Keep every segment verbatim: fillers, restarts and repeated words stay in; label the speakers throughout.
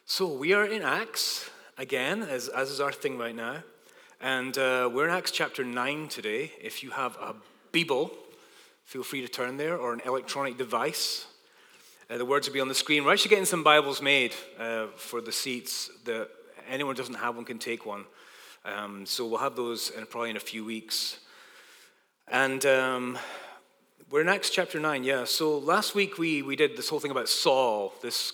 Speaker 1: So we are in Acts again, as, as is our thing right now. And uh, we're in Acts chapter nine today. If you have a Bible, feel free to turn there, or an electronic device. Uh, the words will be on the screen. We're actually getting some Bibles made uh, for the seats. The, anyone who doesn't have one can take one. Um, so we'll have those in, probably in a few weeks. And um, we're in Acts chapter nine, yeah. So last week we, we did this whole thing about Saul, this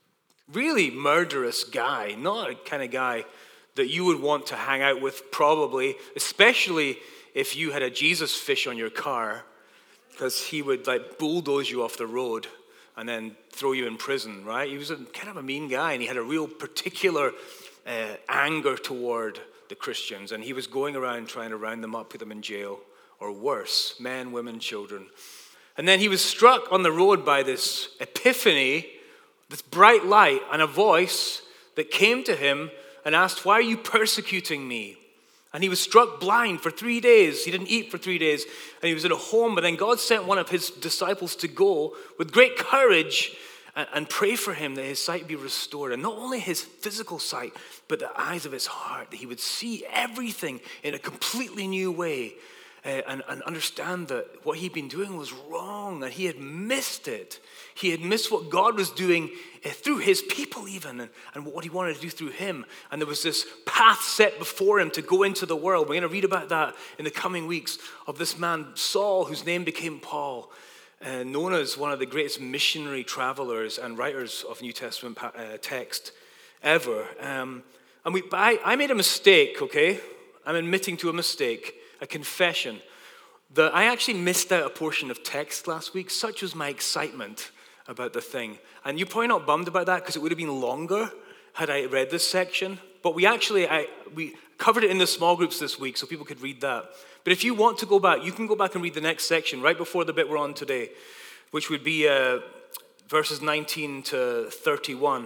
Speaker 1: really murderous guy, not a kind of guy that you would want to hang out with probably, especially if you had a Jesus fish on your car, because he would like bulldoze you off the road and then throw you in prison, right? He was a, kind of a mean guy, and he had a real particular uh, anger toward the Christians, and he was going around trying to round them up, put them in jail, or worse, men, women, children. And then he was struck on the road by this epiphany, this bright light, and a voice that came to him and asked, "Why are you persecuting me?" And he was struck blind for three days. He didn't eat for three days, and he was at a home. But then God sent one of his disciples to go with great courage and, and pray for him that his sight be restored. And not only his physical sight, but the eyes of his heart, that he would see everything in a completely new way. Uh, and, and understand that what he'd been doing was wrong, that he had missed it. He had missed what God was doing uh, through his people even, and, and what he wanted to do through him. And there was this path set before him to go into the world. We're going to read about that in the coming weeks, of this man Saul, whose name became Paul, uh, known as one of the greatest missionary travelers and writers of New Testament uh, text ever. Um, and we, I, I made a mistake, okay? I'm admitting to a mistake. A confession that I actually missed out a portion of text last week. Such was my excitement about the thing. And you're probably not bummed about that because it would have been longer had I read this section. But we actually, I we covered it in the small groups this week so people could read that. But if you want to go back, you can go back and read the next section right before the bit we're on today, which would be uh, verses nineteen to thirty-one.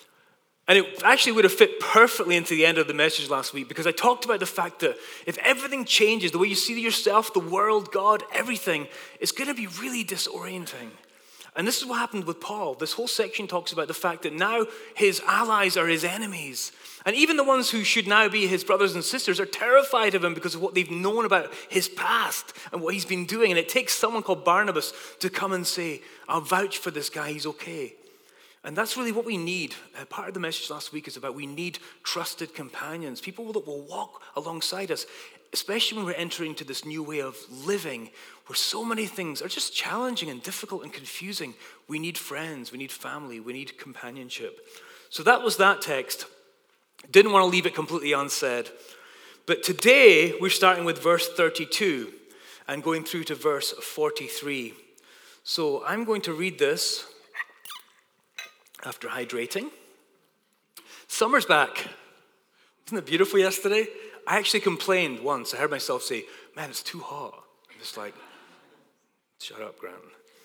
Speaker 1: And it actually would have fit perfectly into the end of the message last week, because I talked about the fact that if everything changes, the way you see yourself, the world, God, everything, it's going to be really disorienting. And this is what happened with Paul. This whole section talks about the fact that now his allies are his enemies. And even the ones who should now be his brothers and sisters are terrified of him because of what they've known about his past and what he's been doing. And it takes someone called Barnabas to come and say, "I'll vouch for this guy, he's okay." And that's really what we need. Uh, part of the message last week is about we need trusted companions, people that will walk alongside us, especially when we're entering into this new way of living where so many things are just challenging and difficult and confusing. We need friends, we need family, we need companionship. So that was that text. Didn't want to leave it completely unsaid. But today we're starting with verse thirty-two and going through to verse forty-three. So I'm going to read this after hydrating. Summer's back. Isn't it beautiful yesterday? I actually complained once. I heard myself say, "Man, it's too hot." I'm just like, shut up, Grant.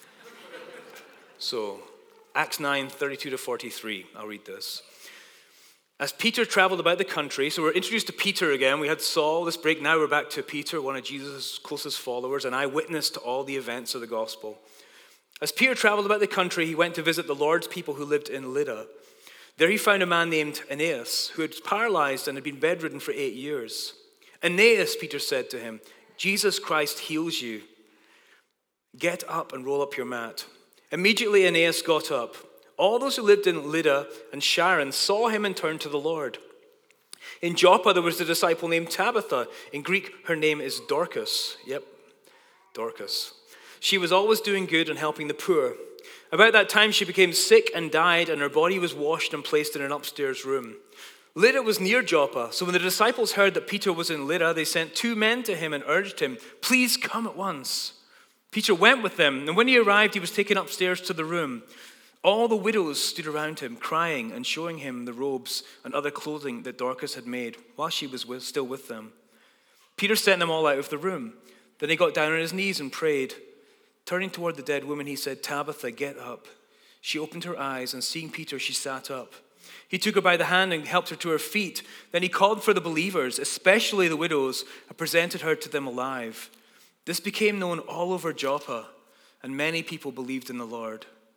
Speaker 1: So, Acts nine, thirty-two to forty-three. I'll read this. As Peter traveled about the country, so we're introduced to Peter again. We had Saul this break. Now we're back to Peter, one of Jesus' closest followers, and eyewitness to all the events of the gospel. As Peter traveled about the country, he went to visit the Lord's people who lived in Lydda. There he found a man named Aeneas, who had paralyzed and had been bedridden for eight years. "Aeneas," Peter said to him, "Jesus Christ heals you. Get up and roll up your mat." Immediately Aeneas got up. All those who lived in Lydda and Sharon saw him and turned to the Lord. In Joppa there was a disciple named Tabitha. In Greek, her name is Dorcas. Yep, Dorcas. She was always doing good and helping the poor. About that time she became sick and died, and her body was washed and placed in an upstairs room. Lydda was near Joppa, so when the disciples heard that Peter was in Lydda, they sent two men to him and urged him, "Please come at once." Peter went with them, and when he arrived, he was taken upstairs to the room. All the widows stood around him, crying and showing him the robes and other clothing that Dorcas had made, while she was with, still with them. Peter sent them all out of the room. Then he got down on his knees and prayed. Turning toward the dead woman, he said, "Tabitha, get up." She opened her eyes, and seeing Peter, she sat up. He took her by the hand and helped her to her feet. Then he called for the believers, especially the widows, and presented her to them alive. This became known all over Joppa, and many people believed in the Lord.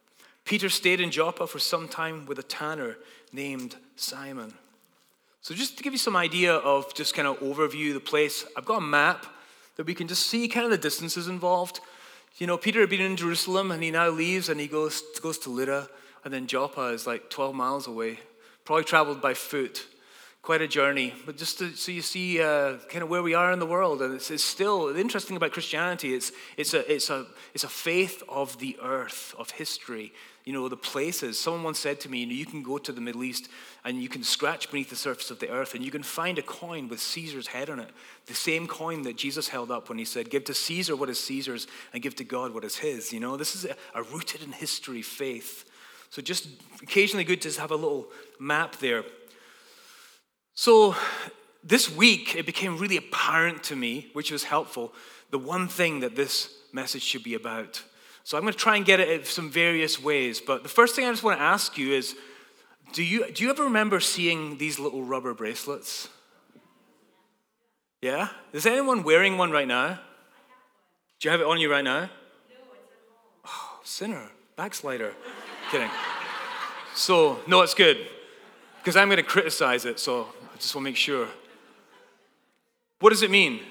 Speaker 1: Peter stayed in Joppa for some time with a tanner named Simon. So just to give you some idea of just kind of overview of the place, I've got a map that we can just see kind of the distances involved. You know, Peter had been in Jerusalem and he now leaves and he goes, goes to Lydda, and then Joppa is like twelve miles away. Probably traveled by foot. Quite a journey, but just to, so you see uh, kind of where we are in the world, and it's, it's still interesting about Christianity. It's it's a it's a it's a faith of the earth, of history. You know, the places. Someone once said to me, you know, you can go to the Middle East and you can scratch beneath the surface of the earth, and you can find a coin with Caesar's head on it, the same coin that Jesus held up when he said, "Give to Caesar what is Caesar's, and give to God what is His." You know, this is a, a rooted in history faith. So just occasionally good to have a little map there. So this week, it became really apparent to me, which was helpful, the one thing that this message should be about. So I'm going to try and get it in some various ways. But the first thing I just want to ask you is, do you do you ever remember seeing these little rubber bracelets? Yeah? Is anyone wearing one right now? Do you have it on you right now? No, it's at home. Oh, sinner, backslider. Kidding. So, no, it's good. Because I'm going to criticize it, so I just want to make sure. What does it mean?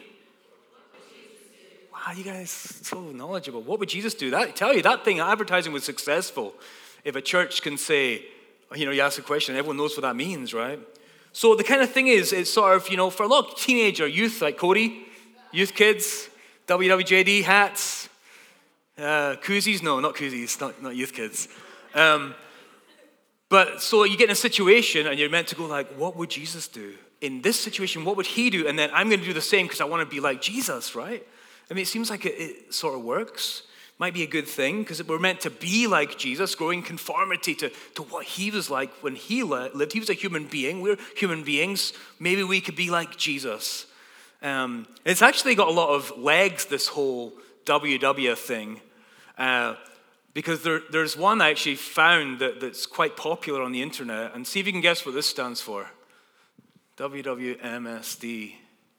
Speaker 1: Wow, you guys so knowledgeable. What would Jesus do? That, I tell you, that thing, advertising was successful. If a church can say, you know, you ask a question, everyone knows what that means, right? So the kind of thing is, it's sort of, you know, for a lot of teenager youth like Cody, youth kids, W W J D hats, uh, koozies, no, not koozies, not, not youth kids. Um, but so you get in a situation and you're meant to go like, what would Jesus do? In this situation, what would he do? And then I'm going to do the same because I want to be like Jesus, right? I mean, it seems like it, it sort of works. Might be a good thing because we're meant to be like Jesus, growing conformity to, to what he was like when he lived. He was a human being. We're human beings. Maybe we could be like Jesus. Um, it's actually got a lot of legs, this whole W W thing. Uh, because there, there's one I actually found that, that's quite popular on the internet. And see if you can guess what this stands for. W W M S D.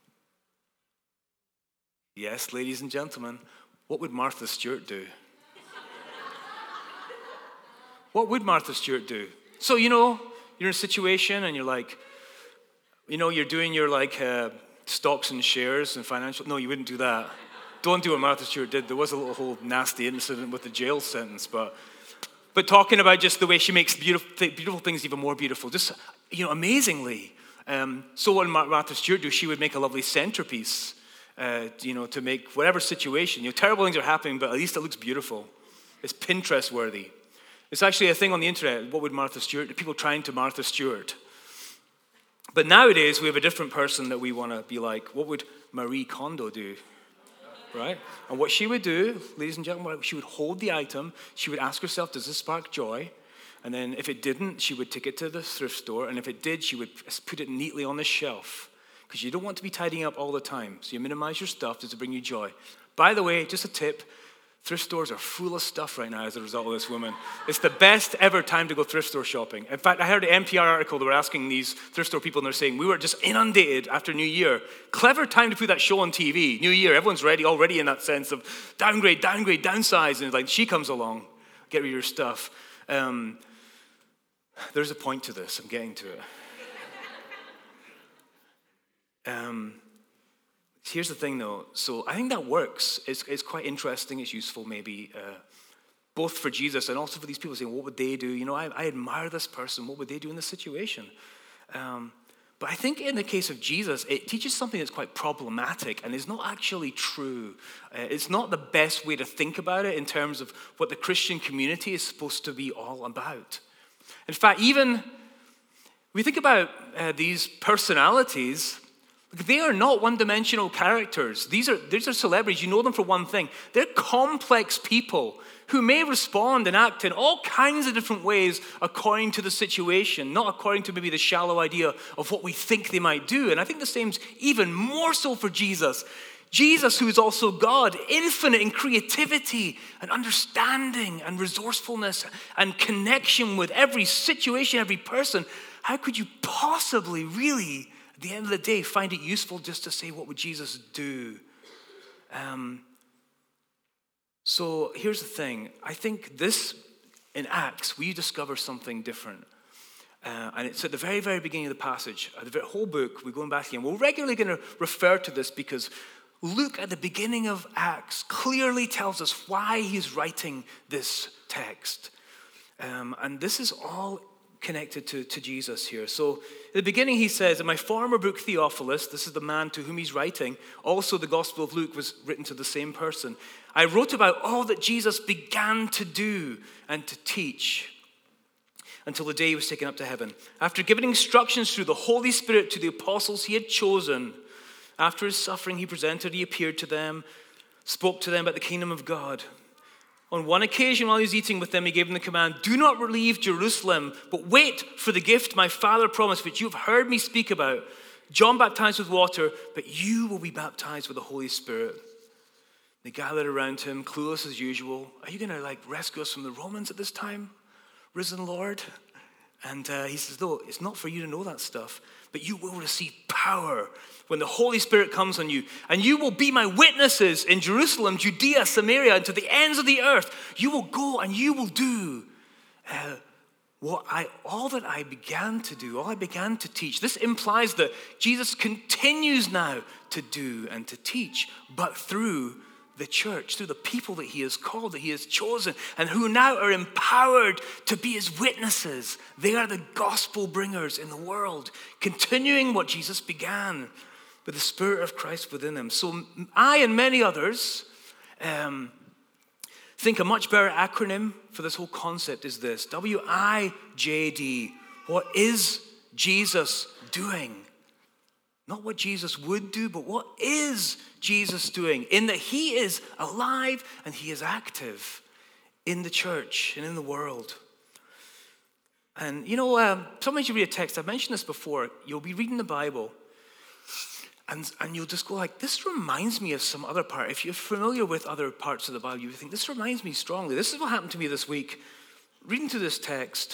Speaker 1: Yes, ladies and gentlemen. What would Martha Stewart do? What would Martha Stewart do? So, you know, you're in a situation and you're like, you know, you're doing your like uh, stocks and shares and financial. No, you wouldn't do that. Don't do what Martha Stewart did. There was a little whole nasty incident with the jail sentence, but but talking about just the way she makes beautiful beautiful things even more beautiful, just, you know, amazingly. Um, so what would Martha Stewart do? She would make a lovely centerpiece. Uh, you know, to make whatever situation, you know, terrible things are happening, but at least it looks beautiful. It's Pinterest worthy. It's actually a thing on the internet. What would Martha Stewart do? People trying to Martha Stewart. But nowadays, we have a different person that we want to be like. What would Marie Kondo do? Right? And what she would do, ladies and gentlemen, she would hold the item. She would ask herself, does this spark joy? And then if it didn't, she would take it to the thrift store. And if it did, she would put it neatly on the shelf. Because you don't want to be tidying up all the time. So you minimize your stuff just to bring you joy. By the way, just a tip, thrift stores are full of stuff right now as a result of this woman. It's the best ever time to go thrift store shopping. In fact, I heard an N P R article, they were asking these thrift store people, and they're saying, we were just inundated after New Year. Clever time to put that show on T V. New Year, everyone's ready, already in that sense of downgrade, downgrade, downsize. And like, she comes along, get rid of your stuff. Um, there's a point to this, I'm getting to it. Um, here's the thing, though. So I think that works. It's, it's quite interesting. It's useful, maybe, uh, both for Jesus and also for these people saying, what would they do? You know, I, I admire this person. What would they do in this situation? Um, but I think in the case of Jesus, it teaches something that's quite problematic and is not actually true. Uh, it's not the best way to think about it in terms of what the Christian community is supposed to be all about. In fact, even we think about uh, these personalities. They are not one-dimensional characters. These are, these are celebrities. You know them for one thing. They're complex people who may respond and act in all kinds of different ways according to the situation, not according to maybe the shallow idea of what we think they might do. And I think the same's even more so for Jesus. Jesus, who is also God, infinite in creativity and understanding and resourcefulness and connection with every situation, every person. How could you possibly really, at the end of the day, find it useful just to say, what would Jesus do? Um, so here's the thing. I think this in Acts, we discover something different. Uh, and it's at the very, very beginning of the passage. Uh, the whole book, we're going back again. We're regularly going to refer to this because Luke, at the beginning of Acts, clearly tells us why he's writing this text. Um, and this is all connected to, to Jesus here. So at the beginning he says, in my former book Theophilus, this is the man to whom he's writing, also the Gospel of Luke was written to the same person. I wrote about all that Jesus began to do and to teach until the day he was taken up to heaven. After giving instructions through the Holy Spirit to the apostles he had chosen, after his suffering he presented, he appeared to them, spoke to them about the kingdom of God. On one occasion while he was eating with them, he gave them the command, do not leave Jerusalem, but wait for the gift my Father promised, which you have heard me speak about. John baptized with water, but you will be baptized with the Holy Spirit. They gathered around him, clueless as usual. Are you going to like rescue us from the Romans at this time, risen Lord? And uh, he says, no, it's not for you to know that stuff, but you will receive power when the Holy Spirit comes on you. And you will be my witnesses in Jerusalem, Judea, Samaria, and to the ends of the earth. You will go and you will do uh, what I, all that I began to do, all I began to teach. This implies that Jesus continues now to do and to teach, but through the church, through the people that he has called, that he has chosen, and who now are empowered to be his witnesses. They are the gospel bringers in the world, continuing what Jesus began with the Spirit of Christ within them. So I and many others um, think a much better acronym for this whole concept is this: W I J D. What is Jesus doing? Not what Jesus would do, but what is Jesus doing? In that he is alive and he is active in the church and in the world. And you know, um, sometimes you read a text, I've mentioned this before, you'll be reading the Bible and, and you'll just go like, this reminds me of some other part. If you're familiar with other parts of the Bible, you think, this reminds me strongly. This is what happened to me this week, reading through this text.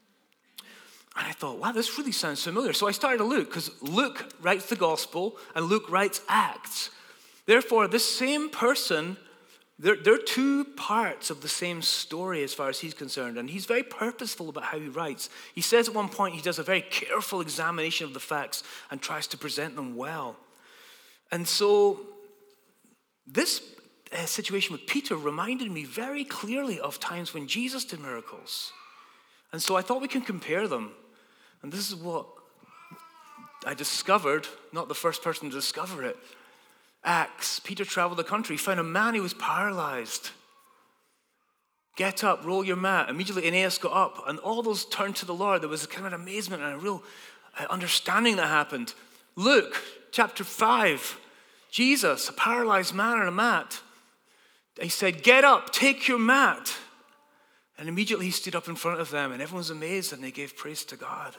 Speaker 1: And I thought, wow, this really sounds familiar. So I started to look, because Luke writes the gospel and Luke writes Acts. Therefore, this same person, they're, they're two parts of the same story as far as he's concerned. And he's very purposeful about how he writes. He says at one point he does a very careful examination of the facts and tries to present them well. And so this uh, situation with Peter reminded me very clearly of times when Jesus did miracles. And so I thought we can compare them. And this is what I discovered, not the first person to discover it. Acts, Peter traveled the country, found a man who was paralyzed. Get up, roll your mat. Immediately Aeneas got up, and all those turned to the Lord. There was a kind of amazement and a real understanding that happened. Luke, chapter five, Jesus, a paralyzed man on a mat. He said, get up, take your mat. And immediately he stood up in front of them, and everyone was amazed, and they gave praise to God.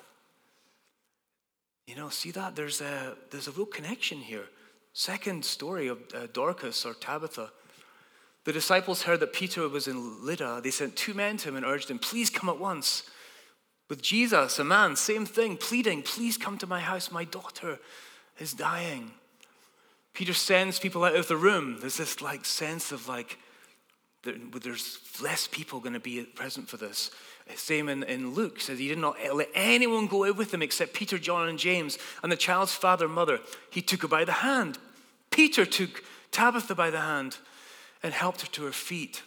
Speaker 1: You know, see that? There's a, there's a real connection here. Second story of uh, Dorcas or Tabitha. The disciples heard that Peter was in Lydda. They sent two men to him and urged him, please come at once. With Jesus, a man, same thing, pleading, please come to my house. My daughter is dying. Peter sends people out of the room. There's this like sense of like, there's less people going to be present for this. Same in, in Luke, says he did not let anyone go out with him except Peter, John, and James, and the child's father and mother. He took her by the hand. Peter took Tabitha by the hand and helped her to her feet.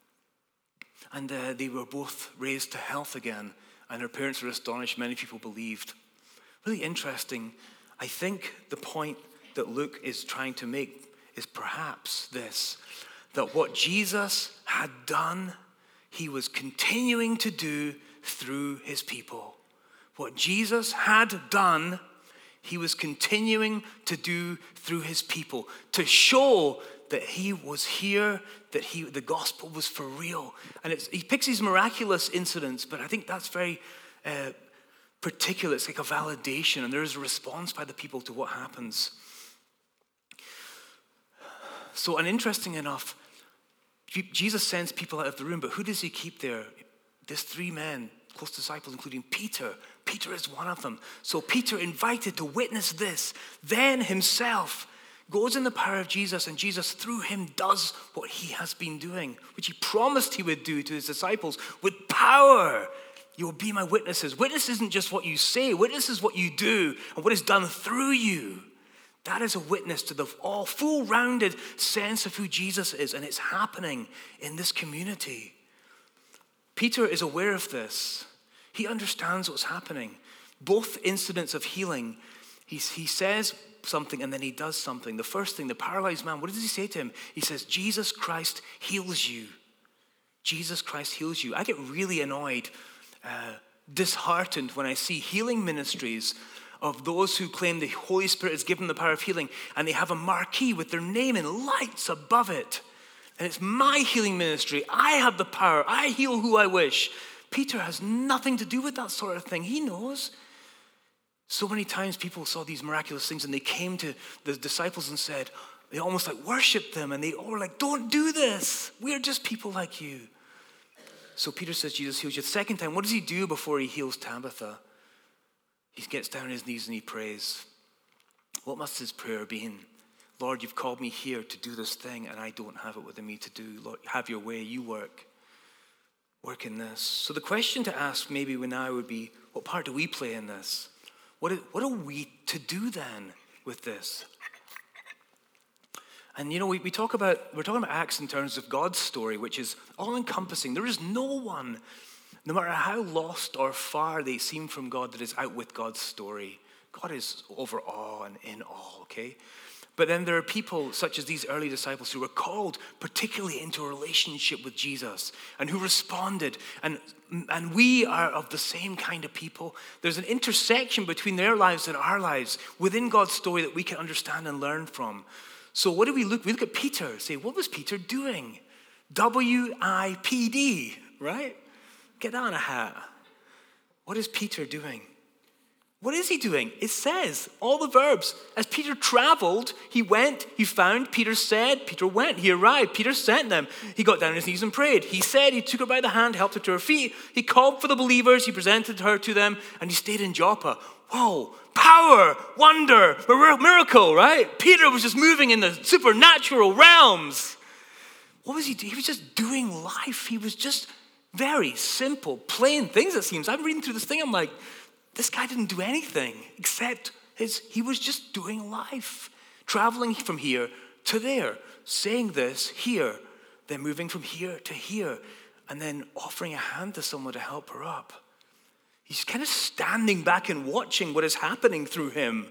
Speaker 1: And uh, they were both raised to health again, and her parents were astonished. Many people believed. Really interesting. I think the point that Luke is trying to make is perhaps this, that what Jesus had done, he was continuing to do through his people. What Jesus had done, he was continuing to do through his people, to show that he was here, that he, the gospel was for real. And it's, he picks these miraculous incidents, but I think that's very uh, particular. It's like a validation, and there is a response by the people to what happens. So, and interesting enough, Jesus sends people out of the room, but who does he keep there? There's three men, close disciples, including Peter. Peter is one of them. So Peter, invited to witness this, then himself goes in the power of Jesus, and Jesus through him does what he has been doing, which he promised he would do to his disciples with power. You will be my witnesses. Witness isn't just what you say. Witness is what you do and what is done through you. That is a witness to the all full-rounded sense of who Jesus is, and it's happening in this community. Peter is aware of this. He understands what's happening. Both incidents of healing, he, he says something and then he does something. The first thing, the paralyzed man, what does he say to him? He says, Jesus Christ heals you. Jesus Christ heals you. I get really annoyed, uh, disheartened when I see healing ministries of those who claim the Holy Spirit has given them the power of healing, and they have a marquee with their name in lights above it. And it's my healing ministry. I have the power. I heal who I wish. Peter has nothing to do with that sort of thing. He knows. So many times people saw these miraculous things and they came to the disciples and said, they almost like worshiped them, and they all were like, don't do this. We're just people like you. So Peter says, Jesus heals you. The second time, what does he do before he heals Tabitha? He gets down on his knees and he prays. What must his prayer have been? Lord, you've called me here to do this thing, and I don't have it within me to do. Lord, have your way. You work. Work in this. So the question to ask maybe now would be, what part do we play in this? What are, what are we to do then with this? And you know, we, we talk about, we're talking about Acts in terms of God's story, which is all-encompassing. There is no one, no matter how lost or far they seem from God, that is out with God's story. God is over all and in all, okay? But then there are people such as these early disciples who were called particularly into a relationship with Jesus and who responded. And, and we are of the same kind of people. There's an intersection between their lives and our lives within God's story that we can understand and learn from. So what do we look? We look at Peter and say, what was Peter doing? W I P D, right? Get that on a hat. What is Peter doing? What is he doing? It says, all the verbs. As Peter traveled, he went, he found, Peter said, Peter went, he arrived, Peter sent them. He got down on his knees and prayed. He said, he took her by the hand, helped her to her feet. He called for the believers, he presented her to them, and he stayed in Joppa. Whoa, power, wonder, miracle, right? Peter was just moving in the supernatural realms. What was he doing? He was just doing life. He was just very simple, plain things, it seems. I'm reading through this thing, I'm like, this guy didn't do anything except his, he was just doing life, traveling from here to there, saying this here, then moving from here to here, and then offering a hand to someone to help her up. He's kind of standing back and watching what is happening through him.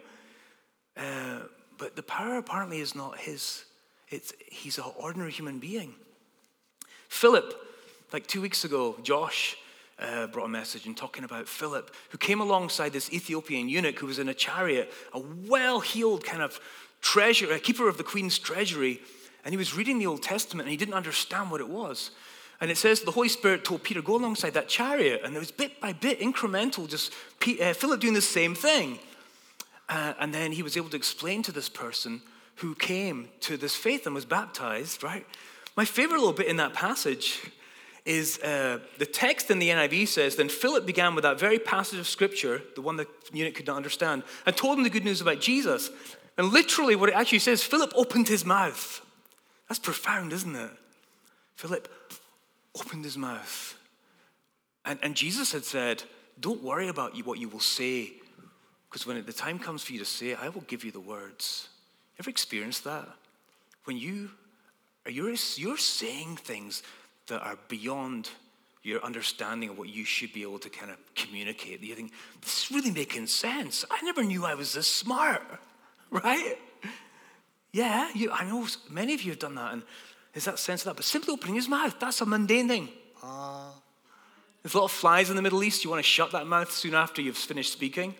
Speaker 1: Uh, but the power apparently is not his. It's, he's an ordinary human being. Philip, like two weeks ago, Josh, Uh, brought a message and talking about Philip, who came alongside this Ethiopian eunuch who was in a chariot, a well-heeled kind of treasure, a keeper of the queen's treasury, and he was reading the Old Testament and he didn't understand what it was. And it says the Holy Spirit told Peter, go alongside that chariot, and it was bit by bit, incremental, just P- uh, Philip doing the same thing. Uh, and then he was able to explain to this person who came to this faith and was baptized, right? My favorite little bit in that passage is uh, the text in the N I V says, then Philip began with that very passage of scripture, the one that the eunuch could not understand, and told him the good news about Jesus. And literally what it actually says, Philip opened his mouth. That's profound, isn't it? Philip opened his mouth. And, and Jesus had said, don't worry about you, what you will say, because when the time comes for you to say it, I will give you the words. Ever experienced that? When you are, you're, you're saying things that are beyond your understanding of what you should be able to kind of communicate. You think, this is really making sense. I never knew I was this smart, right? Yeah, you, I know many of you have done that, and there's that sense of that. But simply opening his mouth, that's a mundane thing. Uh, there's a lot of flies in the Middle East. You want to shut that mouth soon after you've finished speaking.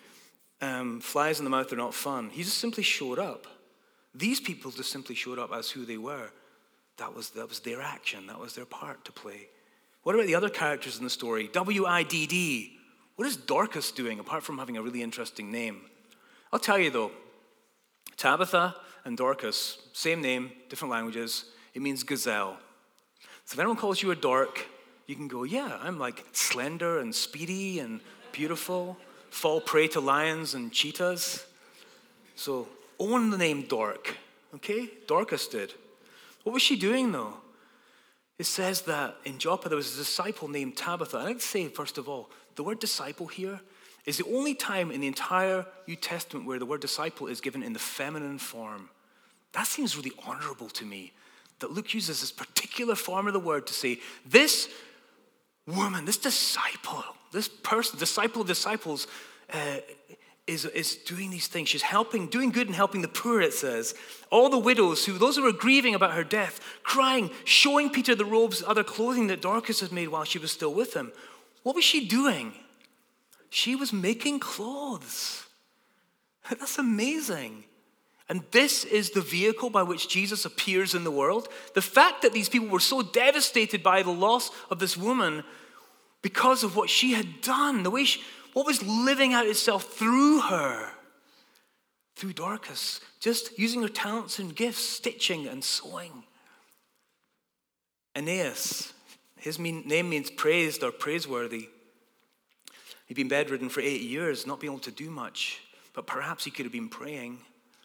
Speaker 1: Um, flies in the mouth are not fun. He just simply showed up. These people just simply showed up as who they were. That was, that was their action. That was their part to play. What about the other characters in the story? W I D D. What is Dorcas doing apart from having a really interesting name? I'll tell you though, Tabitha and Dorcas, same name, different languages. It means gazelle. So if anyone calls you a dork, you can go, yeah, I'm like slender and speedy and beautiful, fall prey to lions and cheetahs. So own the name Dork, okay? Dorcas did. What was she doing though? It says that in Joppa there was a disciple named Tabitha. I'd like to say, first of all, the word disciple here is the only time in the entire New Testament where the word disciple is given in the feminine form. That seems really honorable to me, that Luke uses this particular form of the word to say, this woman, this disciple, this person, disciple of disciples, uh, is, is doing these things. She's helping, doing good and helping the poor, it says. All the widows, who those who were grieving about her death, crying, showing Peter the robes and other clothing that Dorcas had made while she was still with him. What was she doing? She was making clothes. That's amazing. And this is the vehicle by which Jesus appears in the world. The fact that these people were so devastated by the loss of this woman because of what she had done, the way she, what was living out itself through her, through Dorcas, just using her talents and gifts, stitching and sewing. Aeneas, his mean, name means praised or praiseworthy. He'd been bedridden for eight years, not being able to do much, but perhaps he could have been praying.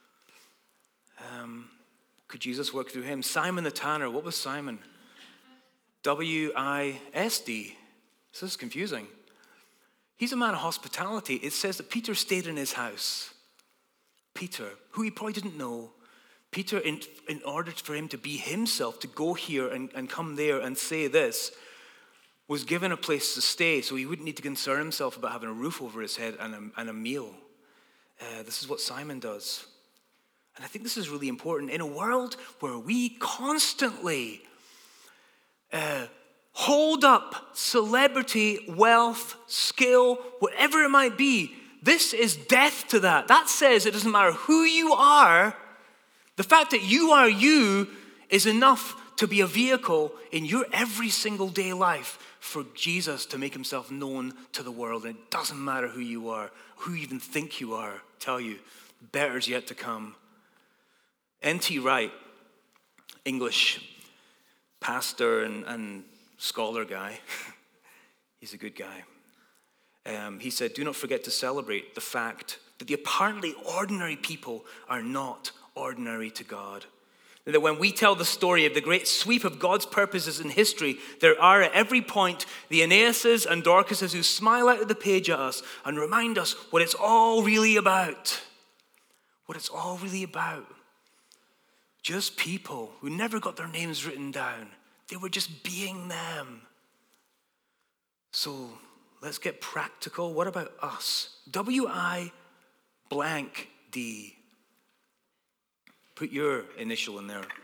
Speaker 1: Um, could Jesus work through him? Simon the tanner, what was Simon? W I S D. This is confusing. He's a man of hospitality. It says that Peter stayed in his house. Peter, who he probably didn't know. Peter, in, in order for him to be himself, to go here and, and come there and say this, was given a place to stay so he wouldn't need to concern himself about having a roof over his head and a, and a meal. Uh, this is what Simon does. And I think this is really important. In a world where we constantly uh, hold up celebrity, wealth, skill, whatever it might be, this is death to that. That says it doesn't matter who you are, the fact that you are you is enough to be a vehicle in your every single day life for Jesus to make himself known to the world. And it doesn't matter who you are, who you even think you are. I tell you, better's yet to come. N T Wright, English pastor and, and scholar guy, he's a good guy. Um, he said, do not forget to celebrate the fact that the apparently ordinary people are not ordinary to God. And that when we tell the story of the great sweep of God's purposes in history, there are at every point the Aeneases and Dorcases who smile out of the page at us and remind us what it's all really about. What it's all really about. Just people who never got their names written down. They were just being them. So let's get practical. What about us? W I blank D. Put your initial in there.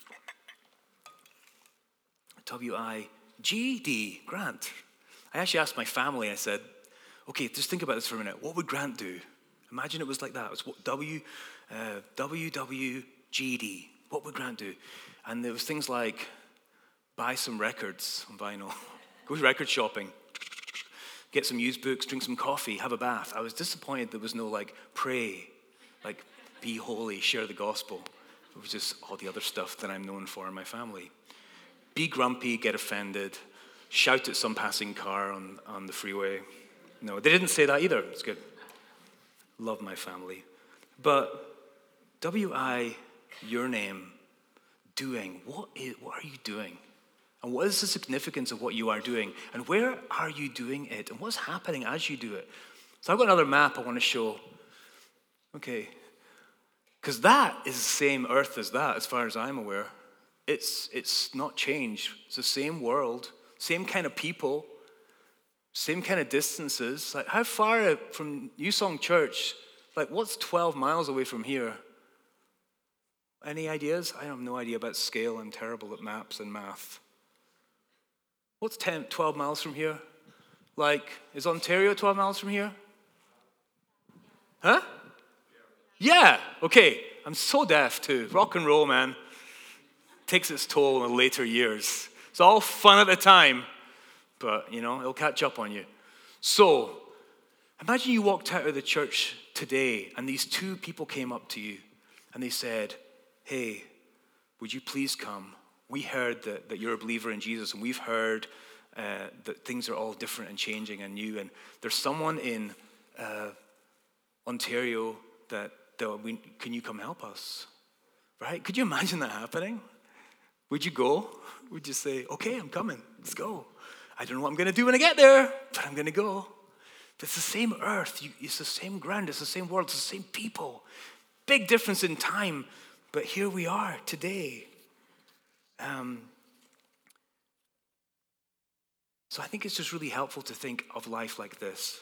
Speaker 1: W I G D, Grant. I actually asked my family, I said, okay, just think about this for a minute. What would Grant do? Imagine it was like that. It was what W, uh, W W G D. What would Grant do? And there was things like, buy some records on vinyl, go record shopping, get some used books, drink some coffee, have a bath. I was disappointed there was no like, pray, like, be holy, share the gospel. It was just all the other stuff that I'm known for in my family. Be grumpy, get offended, shout at some passing car on, on the freeway. No, they didn't say that either. It's good. Love my family. But W I, your name, doing. What is, what are you doing? And what is the significance of what you are doing? And where are you doing it? And what's happening as you do it? So I've got another map I want to show. Okay. Because that is the same earth as that, as far as I'm aware. It's, it's not changed. It's the same world, same kind of people, same kind of distances. Like, how far from New Song Church, like, what's twelve miles away from here? Any ideas? I have no idea about scale. I'm terrible at maps and math. What's ten, twelve miles from here? Like, is Ontario twelve miles from here? Huh? Yeah, okay. I'm so deaf too. Rock and roll, man. Takes its toll in the later years. It's all fun at the time, but, you know, it'll catch up on you. So, imagine you walked out of the church today and these two people came up to you and they said, hey, would you please come? We heard that, that you're a believer in Jesus, and we've heard uh, that things are all different and changing and new, and there's someone in uh, Ontario that that we, can you come help us? Right? Could you imagine that happening? Would you go? Would you say, okay, I'm coming, let's go. I don't know what I'm going to do when I get there, but I'm going to go. It's the same earth, it's the same ground, it's the same world, it's the same people. Big difference in time, but here we are today. Um, so I think it's just really helpful to think of life like this.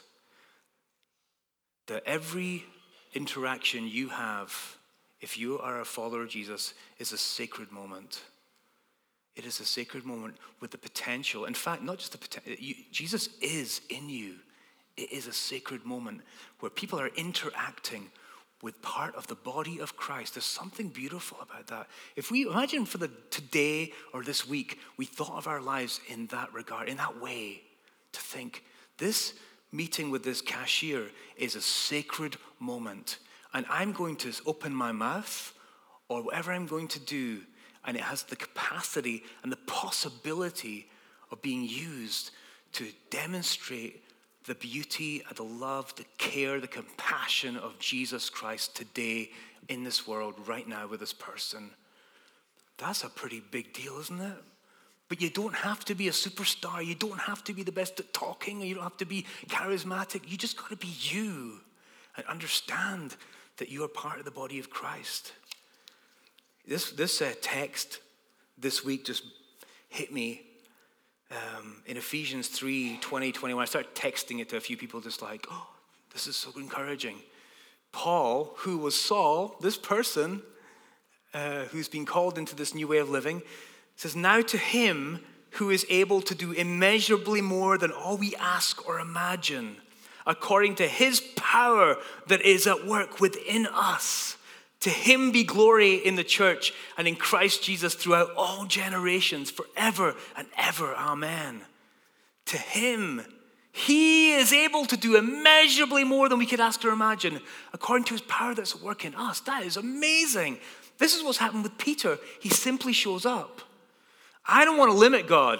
Speaker 1: That every interaction you have, if you are a follower of Jesus, is a sacred moment. It is a sacred moment with the potential. In fact, not just the potential. Jesus is in you. It is a sacred moment where people are interacting with part of the body of Christ. There's something beautiful about that. If we imagine for the today or this week, we thought of our lives in that regard, in that way, to think this meeting with this cashier is a sacred moment, and I'm going to open my mouth or whatever I'm going to do, and it has the capacity and the possibility of being used to demonstrate the beauty and the love, the care, the compassion of Jesus Christ today in this world right now with this person. That's a pretty big deal, isn't it? But you don't have to be a superstar. You don't have to be the best at talking. You don't have to be charismatic. You just got to be you and understand that you are part of the body of Christ. This, this uh, text this week just hit me. Um, in Ephesians three, twenty, twenty-one, I started texting it to a few people just like, oh, this is so encouraging. Paul, who was Saul, this person uh, who's been called into this new way of living, says, now to him who is able to do immeasurably more than all we ask or imagine, according to his power that is at work within us. To him be glory in the church and in Christ Jesus throughout all generations, forever and ever. Amen. To him, he is able to do immeasurably more than we could ask or imagine, according to his power that's at work in us. That is amazing. This is what's happened with Peter. He simply shows up. I don't want to limit God.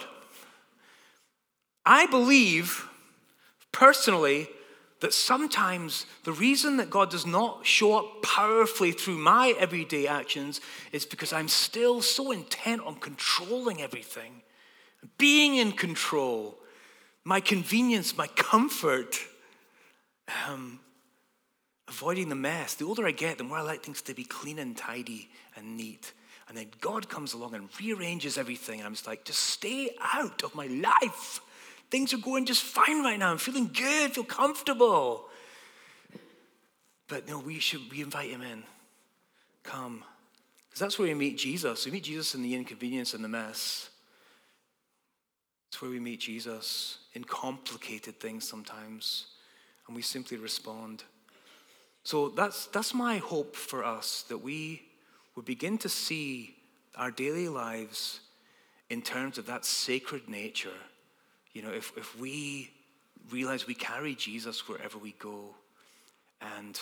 Speaker 1: I believe, personally, that sometimes the reason that God does not show up powerfully through my everyday actions is because I'm still so intent on controlling everything, being in control, my convenience, my comfort, um, avoiding the mess. The older I get, the more I like things to be clean and tidy and neat. And then God comes along and rearranges everything, and I'm just like, just stay out of my life. Things are going just fine right now. I'm feeling good, feel comfortable. But no, we should we invite him in. Come. Because that's where we meet Jesus. We meet Jesus in the inconvenience and the mess. It's where we meet Jesus in complicated things sometimes. And we simply respond. So that's that's my hope for us, that we would begin to see our daily lives in terms of that sacred nature. You know, if, if we realize we carry Jesus wherever we go, and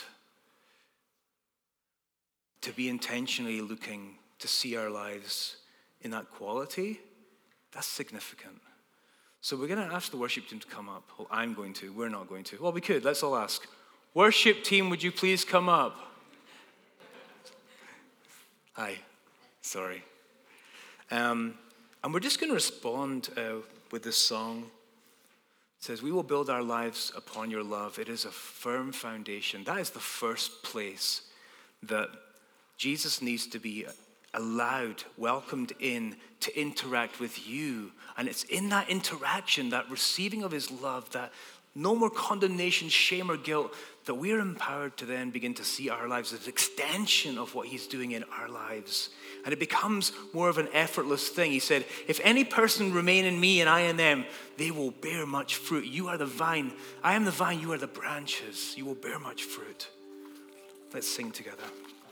Speaker 1: to be intentionally looking to see our lives in that quality, that's significant. So we're going to ask the worship team to come up. Well, I'm going to. We're not going to. Well, we could. Let's all ask. Worship team, would you please come up? Hi. Sorry. Um, and we're just going to respond uh, with this song. It says, we will build our lives upon your love. It is a firm foundation. That is the first place that Jesus needs to be allowed, welcomed in, to interact with you. And it's in that interaction, that receiving of his love, that no more condemnation, shame, or guilt, that we're empowered to then begin to see our lives as an extension of what he's doing in our lives. And it becomes more of an effortless thing. He said, if any person remain in me and I in them, they will bear much fruit. You are the vine. I am the vine. You are the branches. You will bear much fruit. Let's sing together.